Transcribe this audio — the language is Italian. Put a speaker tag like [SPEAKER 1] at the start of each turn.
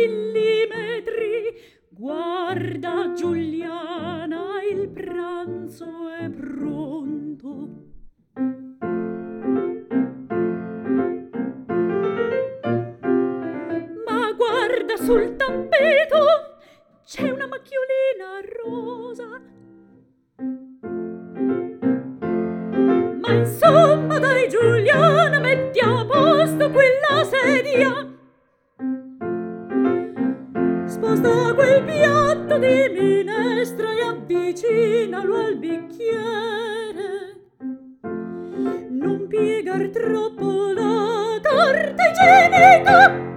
[SPEAKER 1] millimetri. Guarda Giuliana, il pranzo è pronto. Ma guarda sul tappeto, c'è una macchiolina rosa. Ma insomma dai Giuliana, metti a posto quella sedia. Sposta quel piatto di minestra e avvicinalo al bicchiere. Non piegar troppo la torta igienica.